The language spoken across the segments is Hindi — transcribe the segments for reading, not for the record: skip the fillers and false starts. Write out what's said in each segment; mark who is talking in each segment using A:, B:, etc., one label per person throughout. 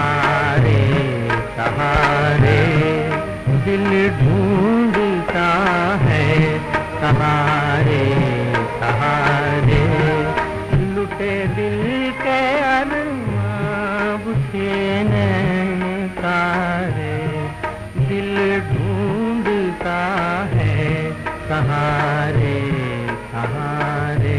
A: सहारे सहारे दिल ढूंढता है, सहारे सहारे लुटे दिल के अरमां बुझे नैन तारे, दिल ढूंढता है सहारे सहारे।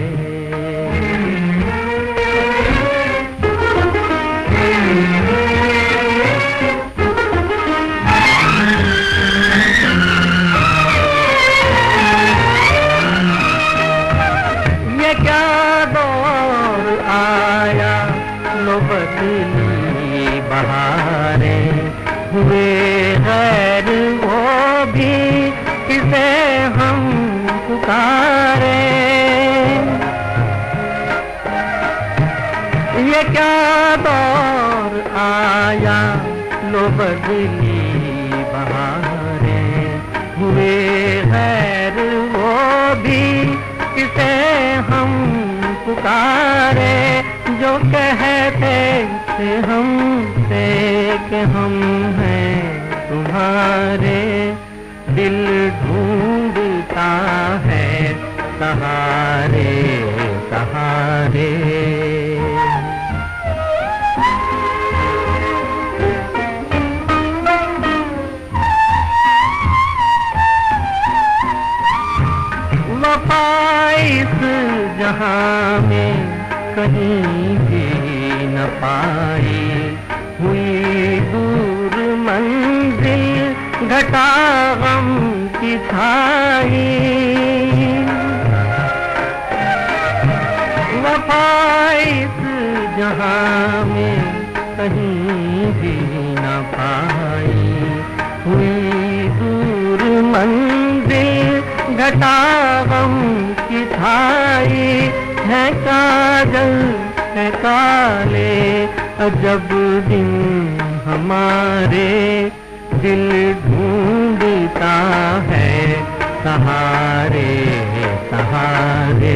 A: ये क्या दौर आया लो बदली बहारें, हुए गैर वो भी किसे हम पुकारे। ये क्या दौर आया लो बदली बहारें, हुए गैर वो भी किसे हम पुकारे। जो कहते थे हमसे कि हम हैं तुम्हारे, दिल ढूंढता है सहारे सहारे। वफा इस जहां में कहीं भी न पाई, हुई दूर मंजिल घटा गम की छाई। वफा इस जहां में कहीं भी न पाई, हुई दूर मंजिल घटा गम की छाई। है काजल है काले अजब दिन हमारे, दिल ढूंढता है सहारे सहारे।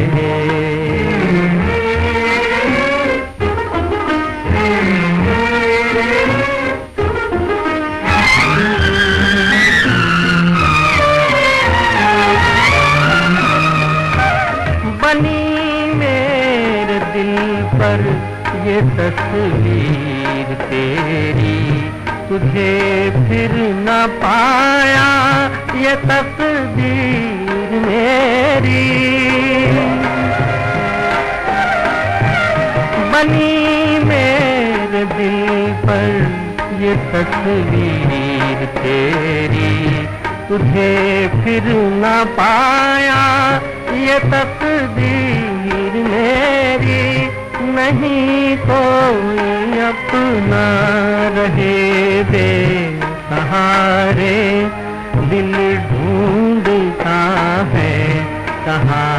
A: बनी मेरे दिल पर ये तस्वीर तेरी, तुझे फिर न पाया ये तकदीर मेरी। बनी मेरे दिल पर ये तस्वीर तेरी, तुझे फिर न पाया ये तकदीर मेरी। नहीं कोई अपना रहे बे सहारे, दिल ढूंढता है सहारे।